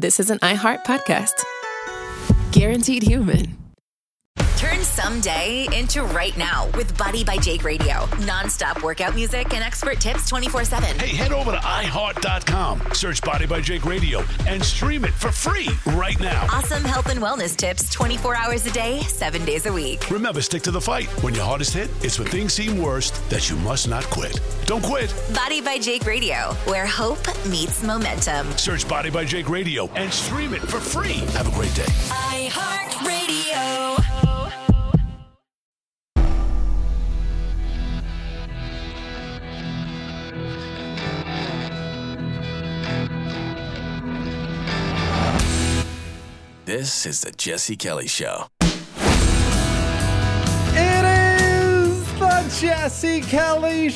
this is an iHeart podcast. Guaranteed human. Turn someday into right now with Body by Jake Radio. Non-stop workout music and expert tips 24/7. Hey, head over to iHeart.com, search Body by Jake Radio, and stream it for free right now. Awesome health and wellness tips 24 hours a day, 7 days a week. Remember, stick to the fight. When your hardest hit, it's when things seem worst that you must not quit. Don't quit. Body by Jake Radio, where hope meets momentum. Search Body by Jake Radio and stream it for free. Have a great day. iHeart Radio. This is the Jesse Kelly Show. It is the Jesse Kelly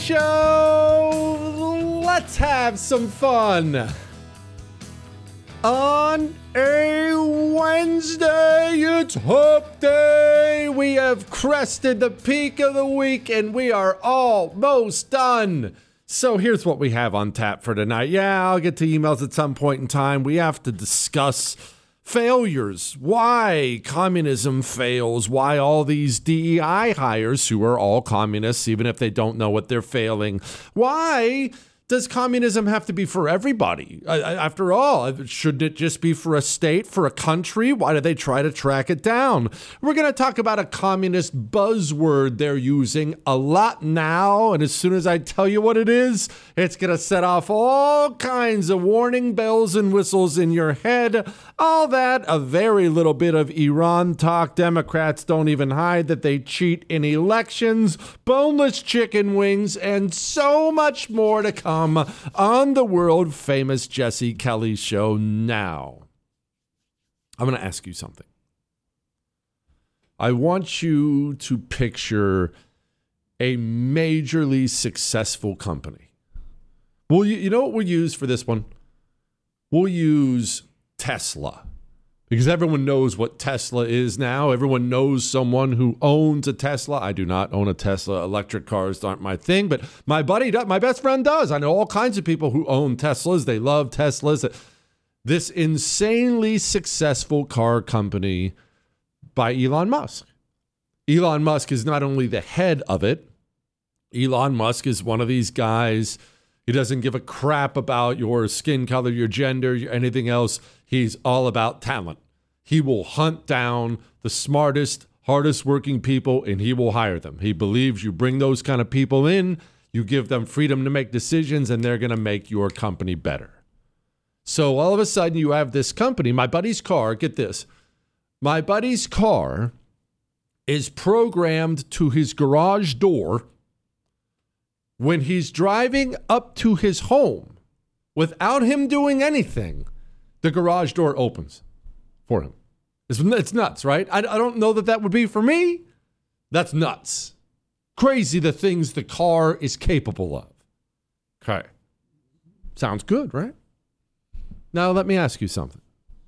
Show. Let's have some fun. On a Wednesday, it's Hump Day. We have crested the peak of the week and we are almost done. So here's what we have on tap for tonight. Yeah, I'll get to emails at some point in time. We have to discuss failures, why communism fails, why all these DEI hires who are all communists, even if they don't know what they're failing, why does communism have to be for everybody? After all, shouldn't it just be for a state, for a country? Why do they try to track it down? We're going to talk about a communist buzzword they're using a lot now, and as soon as I tell you what it is, it's going to set off all kinds of warning bells and whistles in your head. All that, a very little bit of Iran talk. Democrats don't even hide that they cheat in elections, boneless chicken wings, and so much more to come on the world famous Jesse Kelly Show now. I'm going to ask you something. I want you to picture a majorly successful company. Well, you know what we'll use for this one? We'll use Tesla. Because everyone knows what Tesla is now. Everyone knows someone who owns a Tesla. I do not own a Tesla. Electric cars aren't my thing, but my buddy does. My best friend does. I know all kinds of people who own Teslas. They love Teslas. This insanely successful car company by Elon Musk. Elon Musk is not only the head of it. Elon Musk is one of these guys. He doesn't give a crap about your skin color, your gender, anything else. He's all about talent. He will hunt down the smartest, hardest working people, and he will hire them. He believes you bring those kind of people in, you give them freedom to make decisions, and they're going to make your company better. So all of a sudden you have this company, my buddy's car, get this. My buddy's car is programmed to his garage door. When he's driving up to his home, without him doing anything, the garage door opens for him. It's nuts, right? I don't know that would be for me. That's nuts. Crazy the things the car is capable of. Okay. Sounds good, right? Now let me ask you something.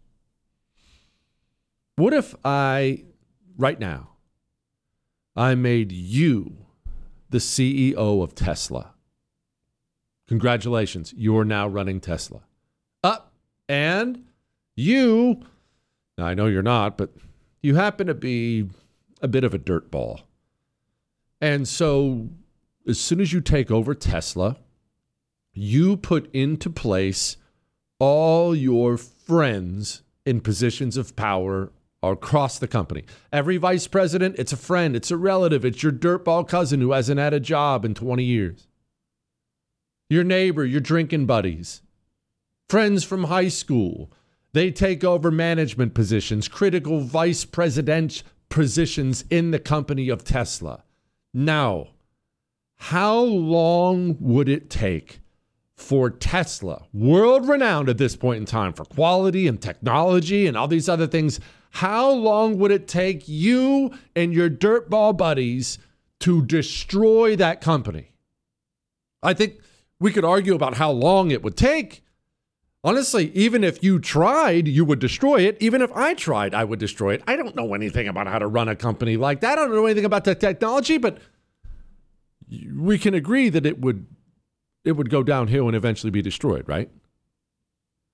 What if right now, I made you the CEO of Tesla? Congratulations, you're now running Tesla. And you, now I know you're not, but you happen to be a bit of a dirtball. And so as soon as you take over Tesla, you put into place all your friends in positions of power across the company. Every vice president, it's a friend, it's a relative, it's your dirtball cousin who hasn't had a job in 20 years. Your neighbor, your drinking buddies, friends from high school. They take over management positions, critical vice president positions in the company of Tesla. Now, how long would it take for Tesla, world-renowned at this point in time for quality and technology and all these other things, how long would it take you and your dirtball buddies to destroy that company? I think we could argue about how long it would take. Honestly, even if you tried, you would destroy it. Even if I tried, I would destroy it. I don't know anything about how to run a company like that. I don't know anything about the technology, but we can agree that it would go downhill and eventually be destroyed, right?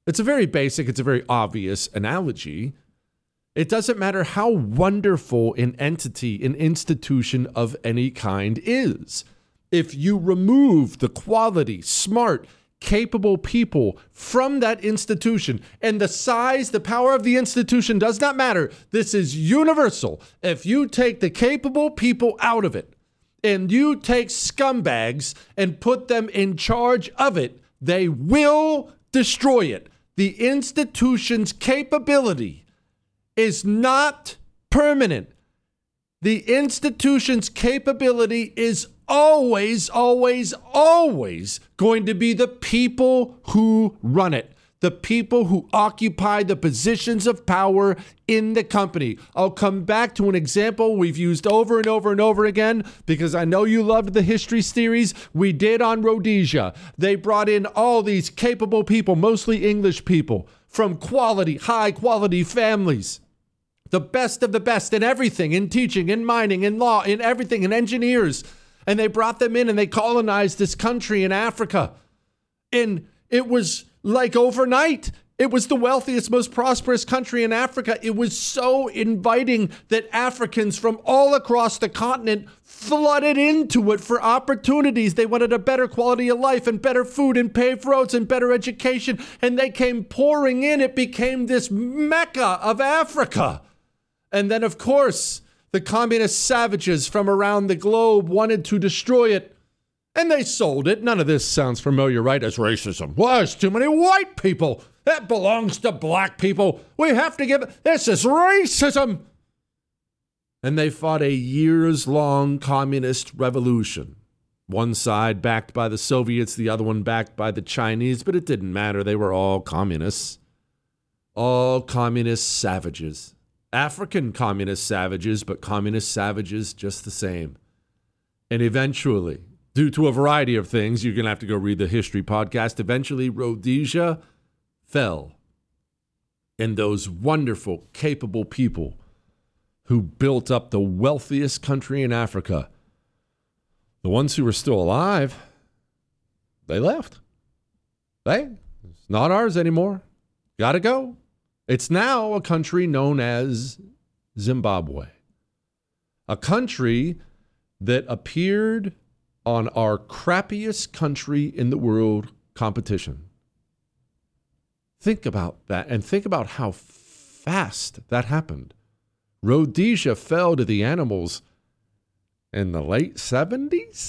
It's a very basic, it's a very obvious analogy. It doesn't matter how wonderful an entity, an institution of any kind is. If you remove the quality, smart, capable people from that institution, and the size, the power of the institution does not matter. This is universal. If you take the capable people out of it, and you take scumbags and put them in charge of it, they will destroy it. The institution's capability is not permanent. The institution's capability is always, always, always going to be the people who run it, the people who occupy the positions of power in the company. I'll come back to an example we've used over and over and over again because I know you loved the history series we did on Rhodesia. They brought in all these capable people, mostly English people, from quality, high quality families. The best of the best in everything, in teaching, in mining, in law, in everything, in engineers. And they brought them in and they colonized this country in Africa. And it was like overnight. It was the wealthiest, most prosperous country in Africa. It was so inviting that Africans from all across the continent flooded into it for opportunities. They wanted a better quality of life and better food and paved roads and better education. And they came pouring in. It became this Mecca of Africa. And then, of course, the communist savages from around the globe wanted to destroy it. And they sold it. None of this sounds familiar, right? As racism. Well, there's too many white people. That belongs to black people. We have to give it. This is racism. And they fought a years-long communist revolution. One side backed by the Soviets, the other one backed by the Chinese, but it didn't matter. They were all communists. All communist savages. African communist savages, but communist savages just the same. And eventually, due to a variety of things, you're going to have to go read the history podcast, eventually Rhodesia fell. And those wonderful, capable people who built up the wealthiest country in Africa, the ones who were still alive, they left. It's not ours anymore. Gotta go. It's now a country known as Zimbabwe, a country that appeared on our crappiest country in the world competition. Think about that and think about how fast that happened. Rhodesia fell to the animals in the late 70s.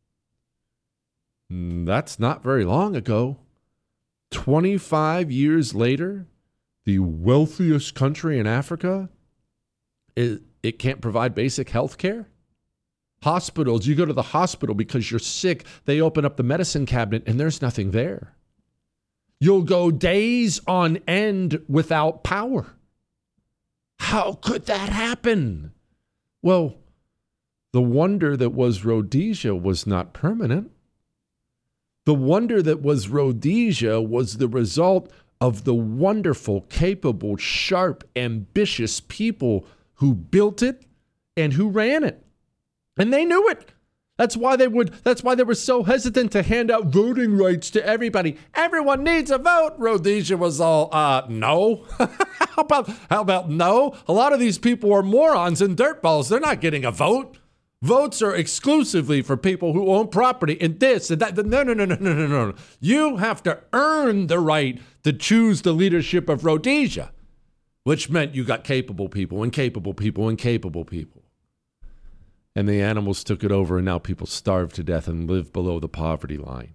That's not very long ago. 25 years later, the wealthiest country in Africa, it can't provide basic health care. Hospitals, you go to the hospital because you're sick. They open up the medicine cabinet and there's nothing there. You'll go days on end without power. How could that happen? Well, the wonder that was Rhodesia was not permanent. The wonder that was Rhodesia was the result of the wonderful, capable, sharp, ambitious people who built it and who ran it. And they knew it. That's why they were so hesitant to hand out voting rights to everybody. Everyone needs a vote. Rhodesia was all, no. How about no? A lot of these people are morons and dirtballs. They're not getting a vote. Votes are exclusively for people who own property and this and that. No. You have to earn the right to choose the leadership of Rhodesia, which meant you got capable people and capable people and capable people. And the animals took it over, and now people starve to death and live below the poverty line.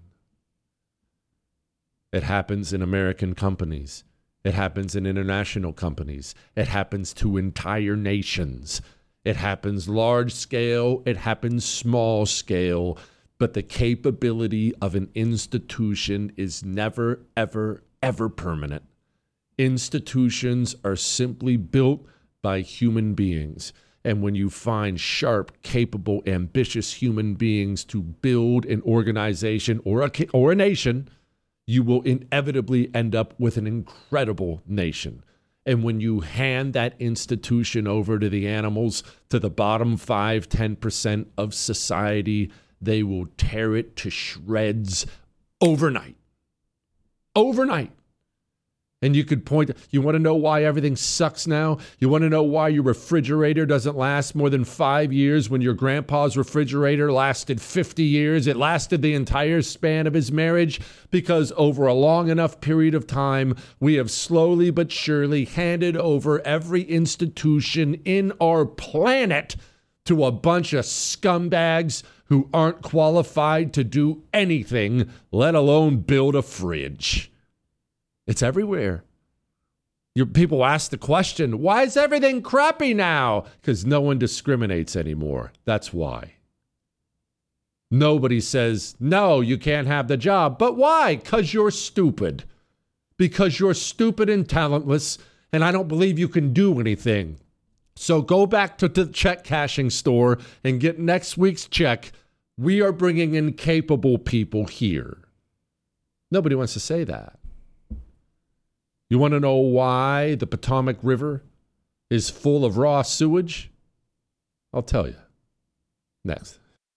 It happens in American companies. It happens in international companies. It happens to entire nations. It happens large scale. It happens small scale. But the capability of an institution is never, ever, ever permanent. Institutions are simply built by human beings. And when you find sharp, capable, ambitious human beings to build an organization or a nation, you will inevitably end up with an incredible nation. And when you hand that institution over to the animals, to the bottom 5, 10% of society, they will tear it to shreds overnight. Overnight. And you could point, you want to know why everything sucks now? You want to know why your refrigerator doesn't last more than 5 years when your grandpa's refrigerator lasted 50 years? It lasted the entire span of his marriage because over a long enough period of time, we have slowly but surely handed over every institution in our planet to a bunch of scumbags who aren't qualified to do anything, let alone build a fridge. It's everywhere. People ask the question, why is everything crappy now? Because no one discriminates anymore. That's why. Nobody says, no, you can't have the job. But why? Because you're stupid. Because you're stupid and talentless, and I don't believe you can do anything. So go back to the check cashing store and get next week's check. We are bringing in capable people here. Nobody wants to say that. You want to know why the Potomac River is full of raw sewage? I'll tell you. Next.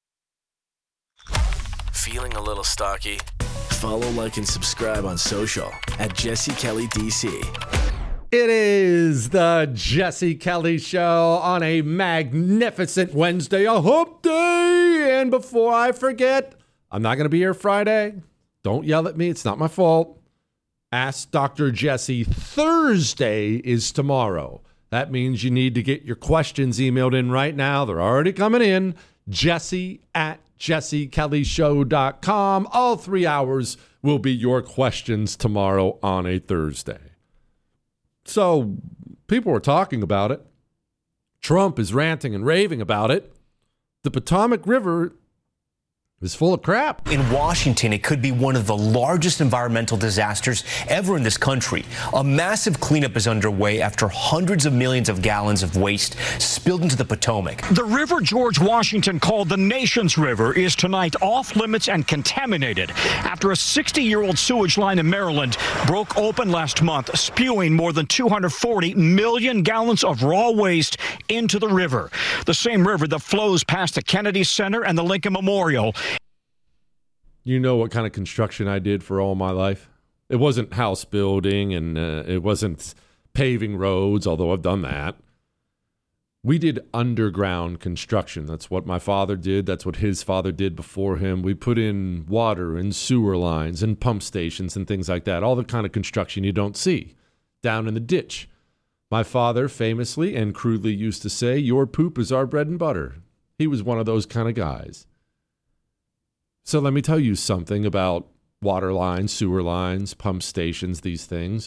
Feeling a little stocky? Follow, like, and subscribe on social at Jesse Kelly DC. It is the Jesse Kelly Show on a magnificent Wednesday, a hump day. And before I forget, I'm not going to be here Friday. Don't yell at me. It's not my fault. Ask Dr. Jesse. Thursday is tomorrow. That means you need to get your questions emailed in right now. They're already coming in. Jesse@jessekellyshow.com. All 3 hours will be your questions tomorrow on a Thursday. So people are talking about it. Trump is ranting and raving about it. The Potomac River is full of crap. In Washington, it could be one of the largest environmental disasters ever in this country. A massive cleanup is underway after hundreds of millions of gallons of waste spilled into the Potomac. The river George Washington called the nation's river is tonight off limits and contaminated after a 60-year-old sewage line in Maryland broke open last month, spewing more than 240 million gallons of raw waste into the river. The same river that flows past the Kennedy Center and the Lincoln Memorial. You know what kind of construction I did for all my life? It wasn't house building and it wasn't paving roads, although I've done that. We did underground construction. That's what my father did. That's what his father did before him. We put in water and sewer lines and pump stations and things like that. All the kind of construction you don't see down in the ditch. My father famously and crudely used to say, your poop is our bread and butter. He was one of those kind of guys. So let me tell you something about water lines, sewer lines, pump stations, these things.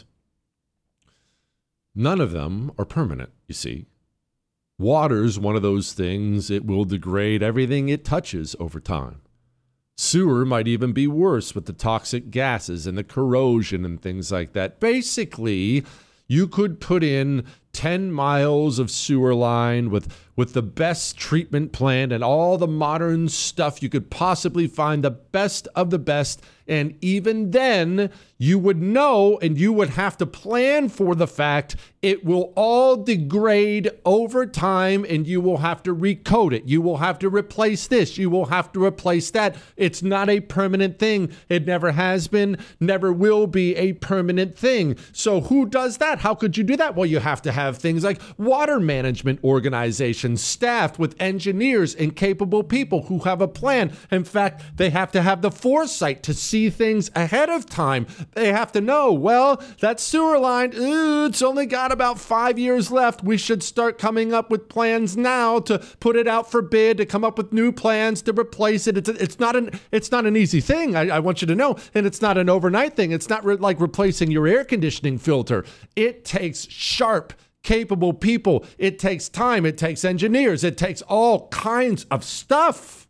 None of them are permanent, you see. Water's one of those things, it will degrade everything it touches over time. Sewer might even be worse with the toxic gases and the corrosion and things like that. Basically, you could put in 10 miles of sewer line with the best treatment plant and all the modern stuff you could possibly find, the best of the best. And even then, you would know and you would have to plan for the fact it will all degrade over time and you will have to recode it. You will have to replace this. You will have to replace that. It's not a permanent thing. It never has been, never will be a permanent thing. So who does that? How could you do that? Well, you have to have things like water management organizations staffed with engineers and capable people who have a plan. In fact, they have to have the foresight to see things ahead of time. They have to know, well, that sewer line, it's only got about 5 years left. We should start coming up with plans now to put it out for bid, to come up with new plans to replace it. It's not an easy thing, I want you to know, and it's not an overnight thing. It's not like replacing your air conditioning filter. It takes sharp, capable people. It takes time. It takes engineers. It takes all kinds of stuff.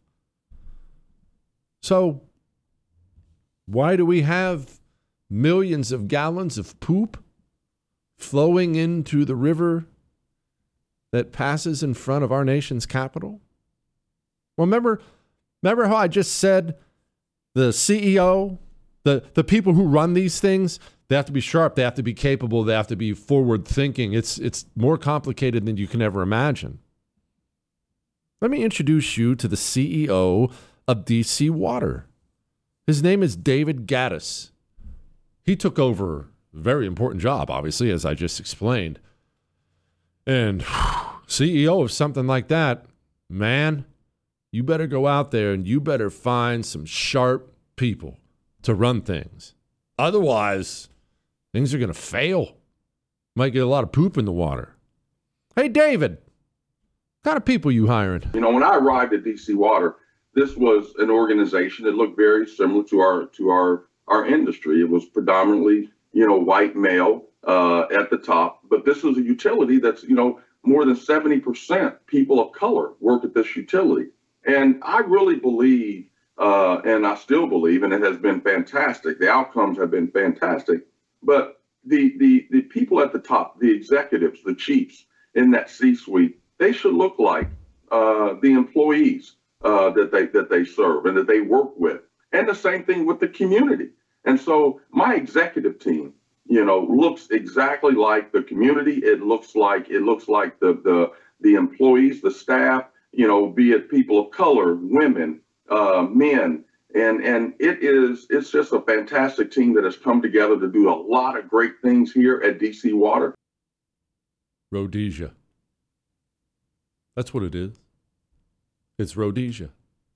So why do we have millions of gallons of poop flowing into the river that passes in front of our nation's capital? Well, remember how I just said the CEO, the people who run these things, they have to be sharp, they have to be capable, they have to be forward thinking. It's more complicated than you can ever imagine. Let me introduce you to the CEO of DC Water. His name is David Gaddis. He took over Very important job, obviously, as I just explained. And CEO of something like that, man, you better go out there and you better find some sharp people to run things. Otherwise, things are going to fail. Might get a lot of poop in the water. Hey, David, what kind of people you hiring? You know, when I arrived at DC Water, this was an organization that looked very similar to our industry. It was predominantly, white male at the top, but this is a utility that's, more than 70% people of color work at this utility. And I really believe, and I still believe, and it has been fantastic. The outcomes have been fantastic, but the people at the top, the executives, the chiefs in that C-suite, they should look like the employees that they serve and that they work with. And the same thing with the community. And so my executive team, looks exactly like the community. It looks like the employees, the staff, be it people of color, women, men. And it's just a fantastic team that has come together to do a lot of great things here at DC Water. Rhodesia. That's what it is. It's Rhodesia.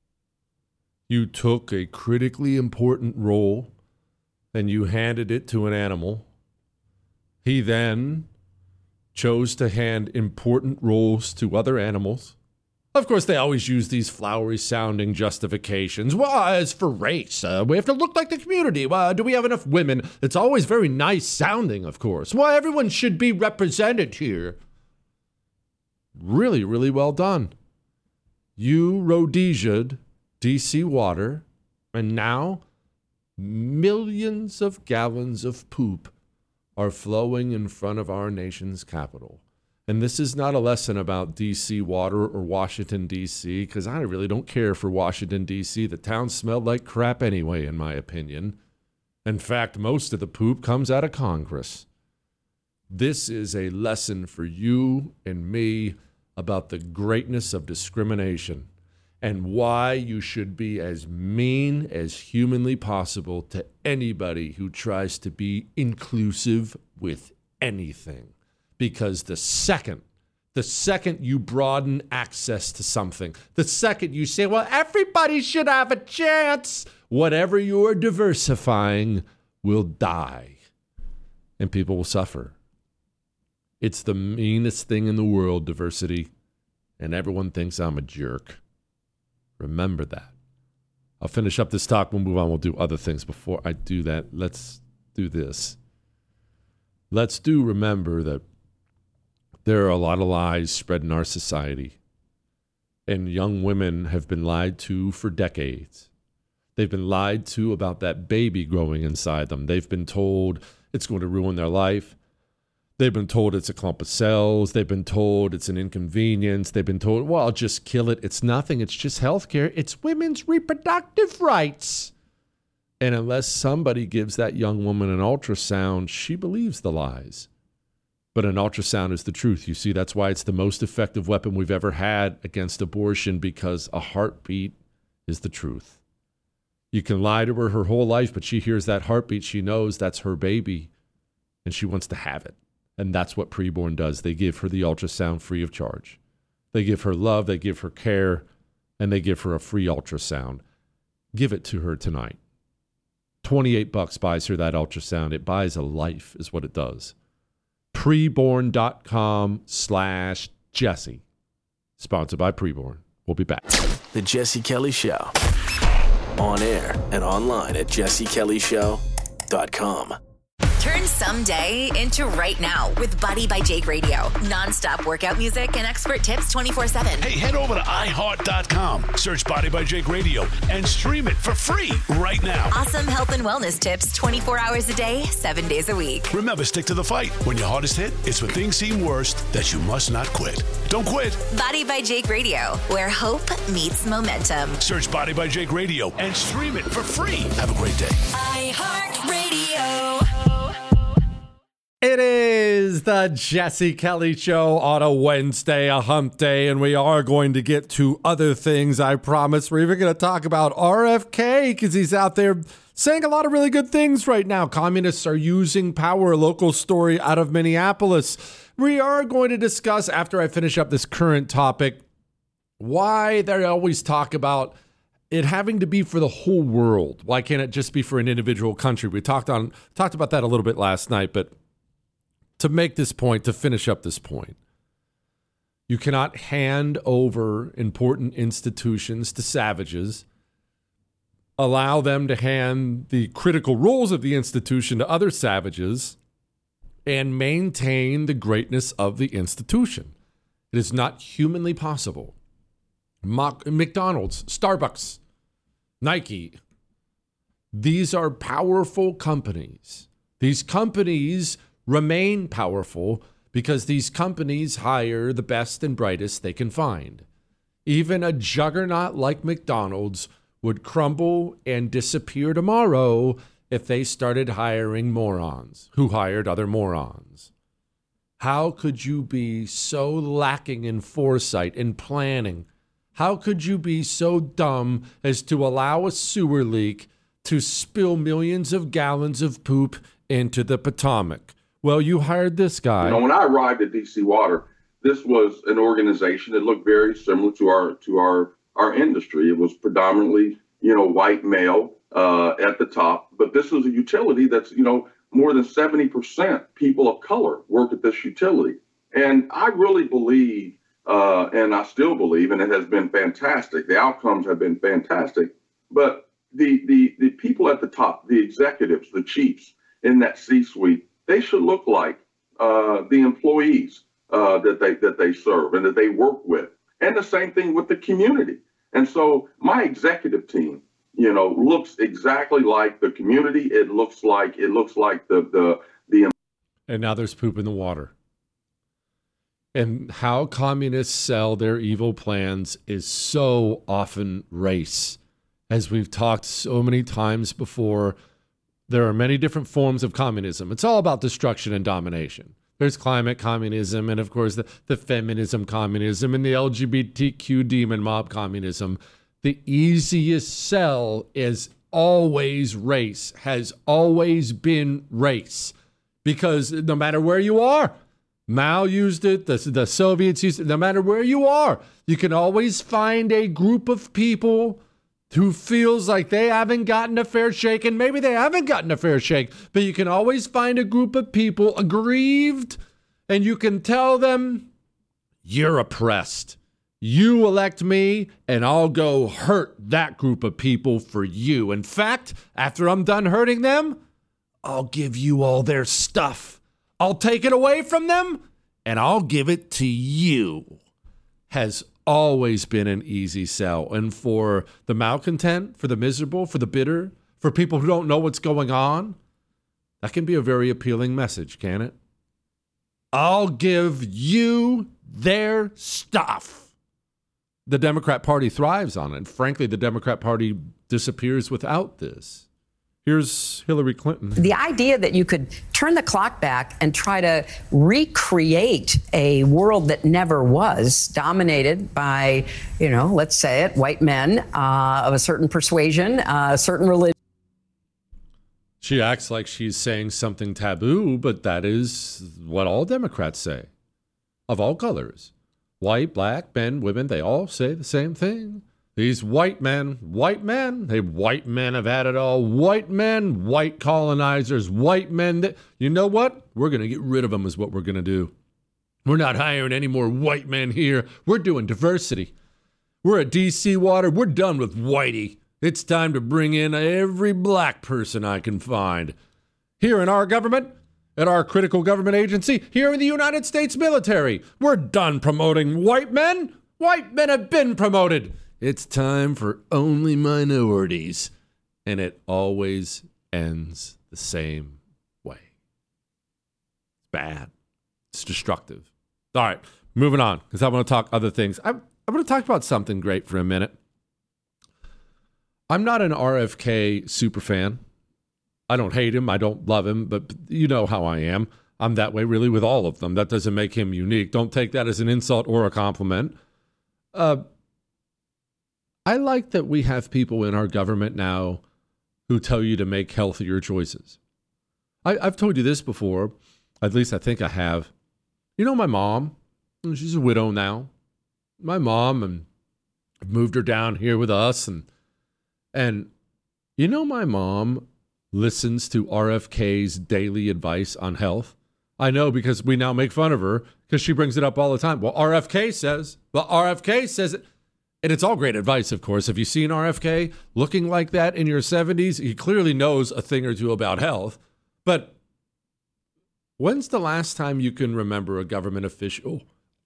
You took a critically important role and you handed it to an animal. He then chose to hand important roles to other animals. Of course, they always use these flowery-sounding justifications. Well, it's for race. We have to look like the community. Do we have enough women? It's always very nice-sounding, of course. Well, everyone should be represented here. Really, really well done. You Rhodesia'd DC Water, and now millions of gallons of poop are flowing in front of our nation's capital. And this is not a lesson about DC Water or Washington, D.C., because I really don't care for Washington, D.C. The town smelled like crap anyway, in my opinion. In fact, most of the poop comes out of Congress. This is a lesson for you and me about the greatness of discrimination and why you should be as mean as humanly possible to anybody who tries to be inclusive with anything. Because the second you broaden access to something, the second you say, well, everybody should have a chance, whatever you're diversifying will die and people will suffer. It's the meanest thing in the world, diversity, and everyone thinks I'm a jerk. Remember that. I'll finish up this talk. We'll move on. We'll do other things. Before I do that, let's do this. Let's remember that there are a lot of lies spread in our society, and young women have been lied to for decades. They've been lied to about that baby growing inside them. They've been told it's going to ruin their life. They've been told it's a clump of cells. They've been told it's an inconvenience. They've been told, well, I'll just kill it. It's nothing. It's just healthcare. It's women's reproductive rights. And unless somebody gives that young woman an ultrasound, she believes the lies. But an ultrasound is the truth. You see, that's why it's the most effective weapon we've ever had against abortion, because a heartbeat is the truth. You can lie to her whole life, but she hears that heartbeat. She knows that's her baby, and she wants to have it. And that's what Preborn does. They give her the ultrasound free of charge. They give her love, they give her care, and they give her a free ultrasound. Give it to her tonight. $28 buys her that ultrasound. It buys a life is what it does. Preborn.com/Jesse. Sponsored by Preborn. We'll be back. The Jesse Kelly Show. On air and online at jessekellyshow.com. Turn someday into right now with Body by Jake Radio. Non-stop workout music and expert tips 24/7. Hey, head over to iHeart.com, search Body by Jake Radio, and stream it for free right now. Awesome health and wellness tips 24 hours a day, 7 days a week. Remember, stick to the fight. When your heart is hit, it's when things seem worst that you must not quit. Don't quit. Body by Jake Radio, where hope meets momentum. Search Body by Jake Radio and stream it for free. Have a great day. iHeartRadio. It is the Jesse Kelly Show on a Wednesday, a hump day, and we are going to get to other things, I promise. We're even going to talk about RFK because he's out there saying a lot of really good things right now. Communists are using power. A local story out of Minneapolis. We are going to discuss, after I finish up this current topic, why they always talk about it having to be for the whole world. Why can't it just be for an individual country? We talked about that a little bit last night, but to make this point, to finish up this point, you cannot hand over important institutions to savages, allow them to hand the critical roles of the institution to other savages, and maintain the greatness of the institution. It is not humanly possible. McDonald's, Starbucks, Nike, these are powerful companies. These companies remain powerful because these companies hire the best and brightest they can find. Even a juggernaut like McDonald's would crumble and disappear tomorrow if they started hiring morons who hired other morons. How could you be so lacking in foresight and planning? How could you be so dumb as to allow a sewer leak to spill millions of gallons of poop into the Potomac? Well, you hired this guy. You know, when I arrived at DC Water, this was an organization that looked very similar to our industry. It was predominantly, white male at the top, but this is a utility that's, more than 70% people of color work at this utility. And I really believe, and I still believe, and it has been fantastic. The outcomes have been fantastic, but the people at the top, the executives, the chiefs in that C-suite, they should look like the employees that they serve and that they work with, and the same thing with the community. And so my executive team, looks exactly like the community. It looks like the. And now there's poop in the water. And how communists sell their evil plans is so often race. As we've talked so many times before, there are many different forms of communism. It's all about destruction and domination. There's climate communism, and of course the feminism communism, and the LGBTQ demon mob communism. The easiest sell is always race, has always been race. Because no matter where you are, Mao used it, the Soviets used it, no matter where you are, you can always find a group of people who feels like they haven't gotten a fair shake, and maybe they haven't gotten a fair shake, but you can always find a group of people aggrieved, and you can tell them, you're oppressed. You elect me, and I'll go hurt that group of people for you. In fact, after I'm done hurting them, I'll give you all their stuff. I'll take it away from them, and I'll give it to you. Has always been an easy sell. And for the malcontent, for the miserable, for the bitter, for people who don't know what's going on, that can be a very appealing message, can it? I'll give you their stuff. The Democrat Party thrives on it. And frankly, the Democrat Party disappears without this. Here's Hillary Clinton. The idea that you could turn the clock back and try to recreate a world that never was, dominated by, let's say it, white men of a certain persuasion, a certain religion. She acts like she's saying something taboo, but that is what all Democrats say, of all colors. White, black, men, women, they all say the same thing. These white men, white men have had it all. White men, white colonizers, white men. You know what? We're going to get rid of them is what we're going to do. We're not hiring any more white men here. We're doing diversity. We're at DC Water. We're done with whitey. It's time to bring in every black person I can find. Here in our government, at our critical government agency, here in the United States military, we're done promoting white men. White men have been promoted. It's time for only minorities. And it always ends the same way. It's bad. It's destructive. All right, moving on, because I want to talk other things. I want to talk about something great for a minute. I'm not an RFK super fan. I don't hate him. I don't love him, but you know how I am. I'm that way really with all of them. That doesn't make him unique. Don't take that as an insult or a compliment. I like that we have people in our government now who tell you to make healthier choices. I've told you this before, at least I think I have. You know my mom, she's a widow now. My mom, and moved her down here with us, and you know my mom listens to RFK's daily advice on health. I know because we now make fun of her because she brings it up all the time. Well, RFK says it. And it's all great advice, of course. If you see an RFK looking like that in your 70s, he clearly knows a thing or two about health. But when's the last time you can remember a government official,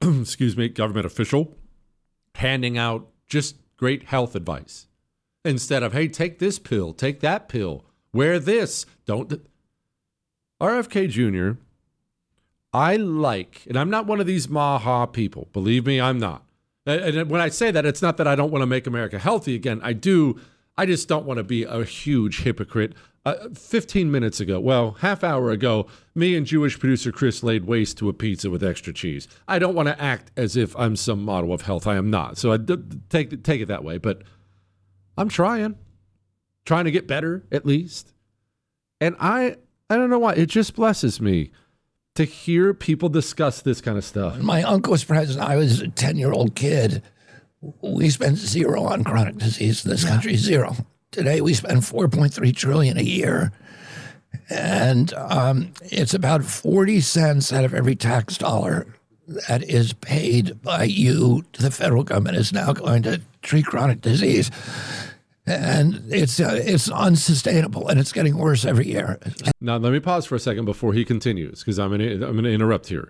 handing out just great health advice instead of, hey, take this pill, take that pill, wear this, don't. RFK Jr., I like, and I'm not one of these maha people. Believe me, I'm not. And when I say that, it's not that I don't want to make America healthy again. I do. I just don't want to be a huge hypocrite. 15 minutes ago, half hour ago, me and Jewish producer Chris laid waste to a pizza with extra cheese. I don't want to act as if I'm some model of health. I am not. So I take it that way. But I'm trying to get better at least. And I don't know why. It just blesses me to hear people discuss this kind of stuff. When my uncle was president, I was a 10-year-old kid. We spent zero on chronic disease in this country, zero. Today, we spend $4.3 trillion a year. And it's about 40 cents out of every tax dollar that is paid by you to the federal government is now going to treat chronic disease. And it's unsustainable, and it's getting worse every year. Now, let me pause for a second before he continues, because I'm going to interrupt here.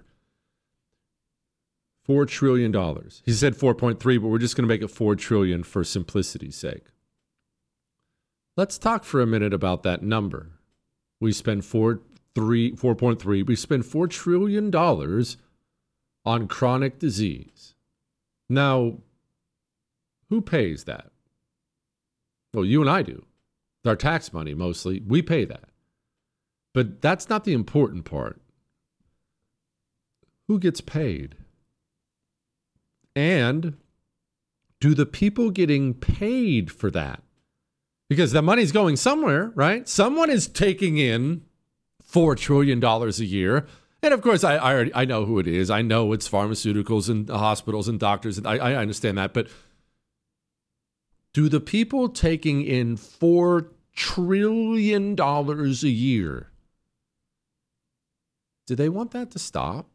$4 trillion. He said 4.3, but we're just going to make it 4 trillion for simplicity's sake. Let's talk for a minute about that number. We spend 4.3. We spend $4 trillion on chronic disease. Now, who pays that? Well, you and I do. Our tax money, mostly. We pay that. But that's not the important part. Who gets paid? And do the people getting paid for that? Because the money's going somewhere, right? Someone is taking in $4 trillion a year. And of course, I know who it is. I know it's pharmaceuticals and hospitals and doctors. And I understand that. But do the people taking in $4 trillion a year, do they want that to stop?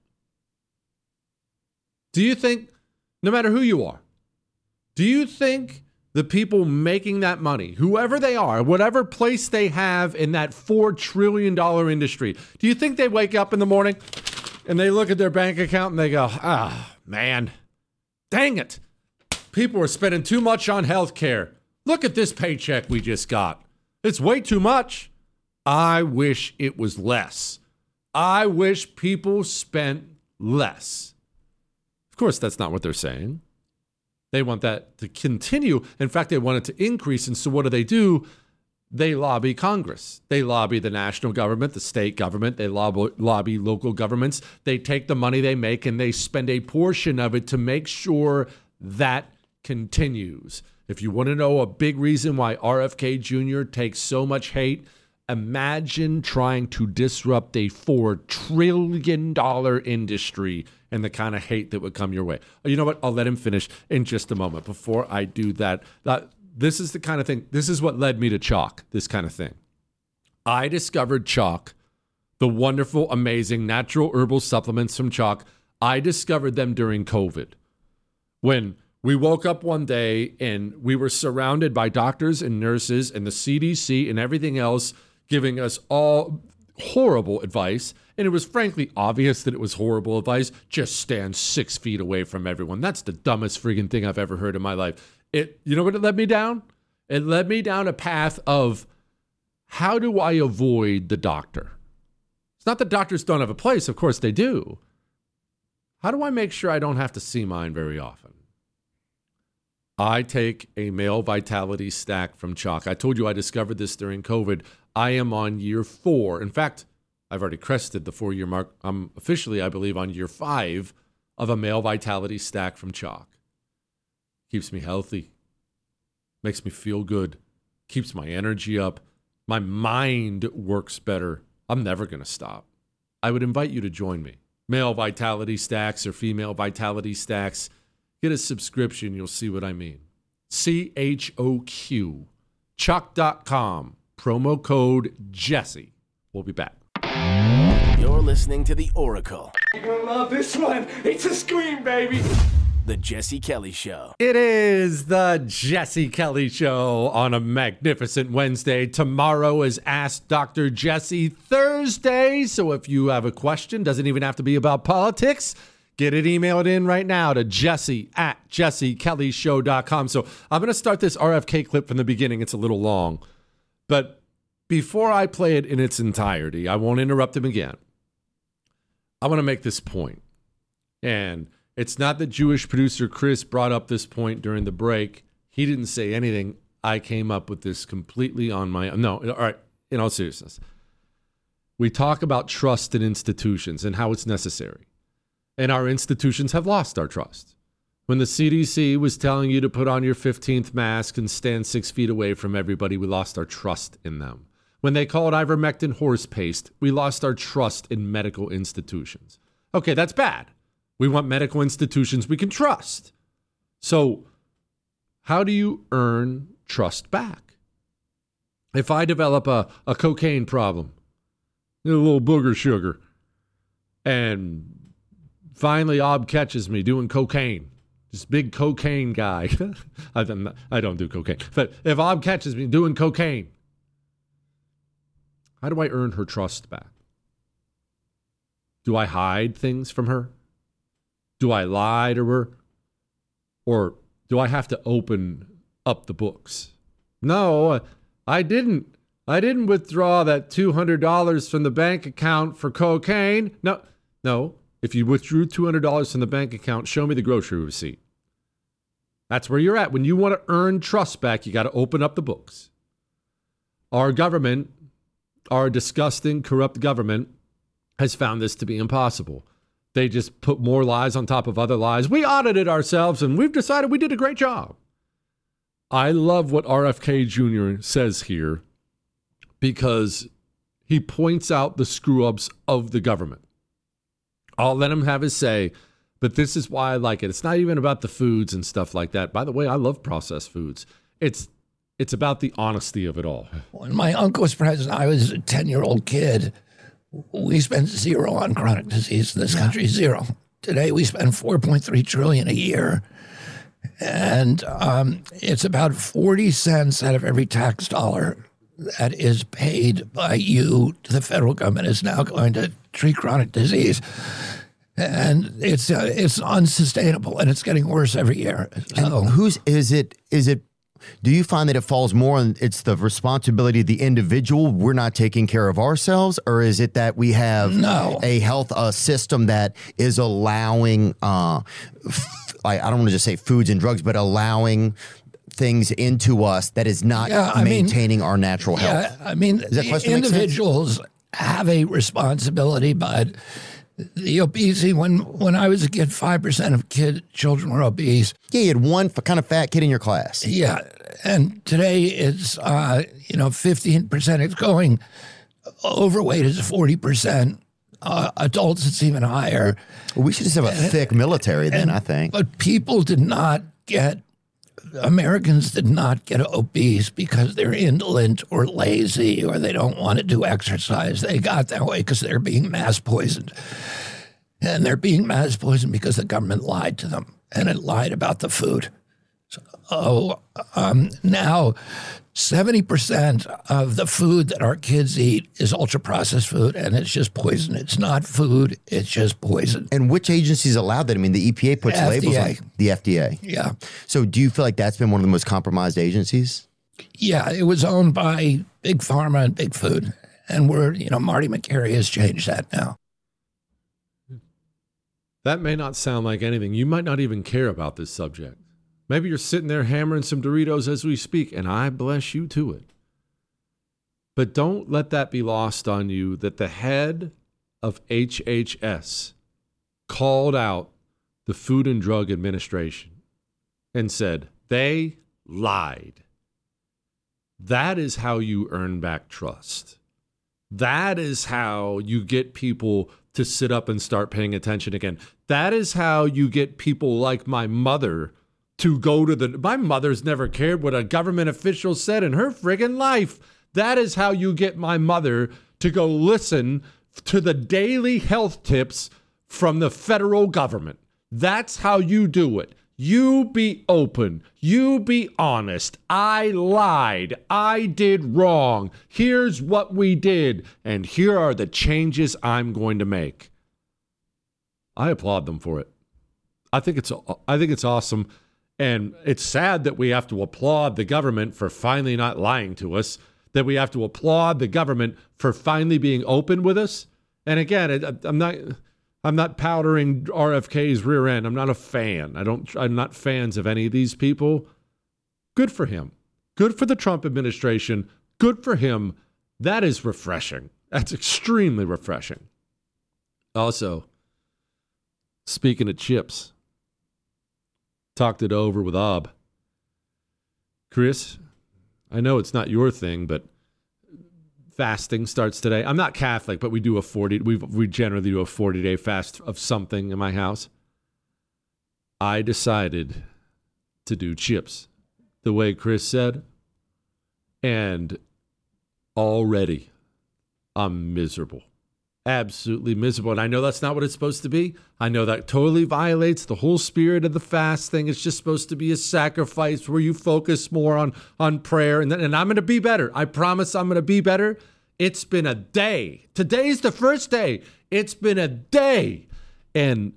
Do you think, no matter who you are, do you think the people making that money, whoever they are, whatever place they have in that $4 trillion industry, do you think they wake up in the morning and they look at their bank account and they go, man, dang it. People are spending too much on health care. Look at this paycheck we just got. It's way too much. I wish it was less. I wish people spent less. Of course, that's not what they're saying. They want that to continue. In fact, they want it to increase. And so what do? They lobby Congress. They lobby the national government, the state government. They lobby local governments. They take the money they make and they spend a portion of it to make sure that continues. If you want to know a big reason why RFK Jr. takes so much hate, imagine trying to disrupt a $4 trillion industry and the kind of hate that would come your way. You know what? I'll let him finish in just a moment. Before I do that, this is the kind of thing, this is what led me to Choq, this kind of thing. I discovered Choq, the wonderful, amazing natural herbal supplements from Choq. I discovered them during COVID. When we woke up one day and we were surrounded by doctors and nurses and the CDC and everything else giving us all horrible advice. And it was frankly obvious that it was horrible advice. Just stand 6 feet away from everyone. That's the dumbest friggin' thing I've ever heard in my life. You know what it led me down? It led me down a path of how do I avoid the doctor? It's not that doctors don't have a place. Of course they do. How do I make sure I don't have to see mine very often? I take a male vitality stack from Choq. I told you I discovered this during COVID. I am on year 4. In fact, I've already crested the 4-year mark. I'm officially, I believe, on year 5 of a male vitality stack from Choq. Keeps me healthy. Makes me feel good. Keeps my energy up. My mind works better. I'm never going to stop. I would invite you to join me. Male Vitality Stacks or Female Vitality Stacks. Get a subscription. You'll see what I mean. CHOQ. Chuck.com. Promo code Jesse. We'll be back. You're listening to The Oracle. You're going to love this one. It's a scream, baby. The Jesse Kelly Show. It is the Jesse Kelly Show on a magnificent Wednesday. Tomorrow is Ask Dr. Jesse Thursday. So if you have a question, doesn't even have to be about politics, get it emailed in right now to jesse@jessekellyshow.com. So I'm going to start this RFK clip from the beginning. It's a little long. But before I play it in its entirety, I won't interrupt him again. I want to make this point. And it's not that Jewish producer Chris brought up this point during the break. He didn't say anything. I came up with this completely on my own. No, all right, in all seriousness. We talk about trust in institutions and how it's necessary. And our institutions have lost our trust. When the CDC was telling you to put on your 15th mask and stand 6 feet away from everybody, we lost our trust in them. When they called ivermectin horse paste, we lost our trust in medical institutions. Okay, that's bad. We want medical institutions we can trust. So how do you earn trust back? If I develop a cocaine problem, a little booger sugar, and finally Ob catches me doing cocaine, this big cocaine guy. I don't do cocaine. But if Ob catches me doing cocaine, how do I earn her trust back? Do I hide things from her? Do I lie to her? Or do I have to open up the books? No, I didn't. I didn't withdraw that $200 from the bank account for cocaine. No. If you withdrew $200 from the bank account, show me the grocery receipt. That's where you're at. When you want to earn trust back, you got to open up the books. Our government, our disgusting, corrupt government, has found this to be impossible. They just put more lies on top of other lies. We audited ourselves, and we've decided we did a great job. I love what RFK Jr. says here because he points out the screw-ups of the government. I'll let him have his say, but this is why I like it. It's not even about the foods and stuff like that. By the way, I love processed foods. It's about the honesty of it all. When my uncle was president, I was a 10-year-old kid. We spent zero on chronic disease in this country, zero. Today, we spend $4.3 trillion a year. And it's about 40 cents out of every tax dollar that is paid by you to the federal government is now going to treat chronic disease. And it's unsustainable, and it's getting worse every year. So, and do you find that it falls more on it's the responsibility of the individual? We're not taking care of ourselves, or is it that we have a health system that is allowing, I don't want to just say foods and drugs, but allowing things into us that is not maintaining our natural health? I mean, individuals have a responsibility, but the obesity, when I was a kid, 5% of children were obese. Yeah, you had one kind of fat kid in your class. Yeah, and today it's 15%. It's going overweight is 40%. Adults, it's even higher. Well, we should just have a thick military then, I think. But Americans did not get obese because they're indolent or lazy or they don't want to do exercise. They got that way because they're being mass poisoned. And they're being mass poisoned because the government lied to them, and it lied about the food. So now 70% of the food that our kids eat is ultra-processed food, and it's just poison. It's not food. It's just poison. And which agencies allowed that? I mean, the EPA puts labels on the FDA. Yeah. So do you feel like that's been one of the most compromised agencies? Yeah, it was owned by Big Pharma and Big Food. And Marty McCary has changed that now. That may not sound like anything. You might not even care about this subject. Maybe you're sitting there hammering some Doritos as we speak, and I bless you to it. But don't let that be lost on you that the head of HHS called out the Food and Drug Administration and said they lied. That is how you earn back trust. That is how you get people to sit up and start paying attention again. That is how you get people like my mother to go to my mother's never cared what a government official said in her friggin' life. That is how you get my mother to go listen to the daily health tips from the federal government. That's how you do it. You be open. You be honest. I lied. I did wrong. Here's what we did. And here are the changes I'm going to make. I applaud them for it. I think it's awesome. And it's sad that we have to applaud the government for finally not lying to us, that we have to applaud the government for finally being open with us. And again, I'm not powdering RFK's rear end. I'm not a fan. I'm not fans of any of these people. Good for him. Good for the Trump administration. Good for him. That is refreshing. That's extremely refreshing. Also, speaking of chips, talked it over with Ob. Chris, I know it's not your thing, but fasting starts today. I'm not Catholic, but we generally do a 40-day fast of something in my house. I decided to do chips the way Chris said, and already I'm miserable. Absolutely miserable. And I know that's not what it's supposed to be. I know that totally violates the whole spirit of the fast thing. It's just supposed to be a sacrifice where you focus more on prayer. And I'm going to be better. I promise I'm going to be better. It's been a day. Today's the first day. It's been a day. And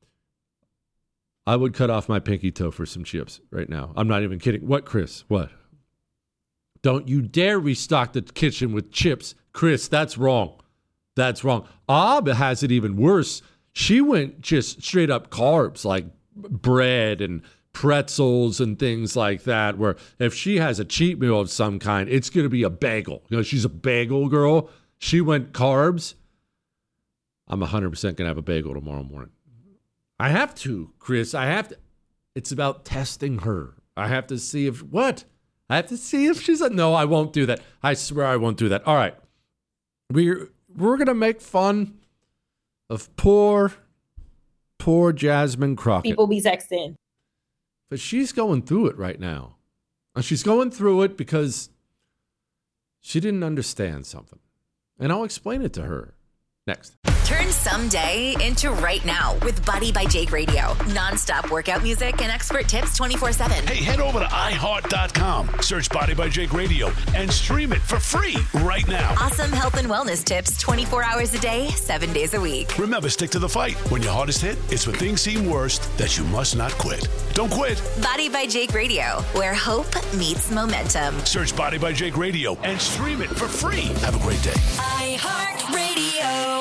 I would cut off my pinky toe for some chips right now. I'm not even kidding. What, Chris? What? Don't you dare restock the kitchen with chips. Chris, that's wrong. That's wrong. Ab has it even worse. She went just straight up carbs, like bread and pretzels and things like that, where if she has a cheat meal of some kind, it's going to be a bagel. You know, she's a bagel girl. She went carbs. I'm 100% going to have a bagel tomorrow morning. I have to, Chris. I have to. It's about testing her. I have to see if she's like, no, I won't do that. I swear I won't do that. All right. We're going to make fun of poor Jasmine Crockett. People be texting. But she's going through it right now. And she's going through it because she didn't understand something. And I'll explain it to her next. Turn someday into right now with Body by Jake Radio. Non-stop workout music and expert tips 24/7. Hey, head over to iHeart.com. Search Body by Jake Radio and stream it for free right now. Awesome health and wellness tips 24 hours a day, 7 days a week. Remember, stick to the fight. When your heart is hit, it's when things seem worst that you must not quit. Don't quit. Body by Jake Radio, where hope meets momentum. Search Body by Jake Radio and stream it for free. Have a great day. iHeart Radio.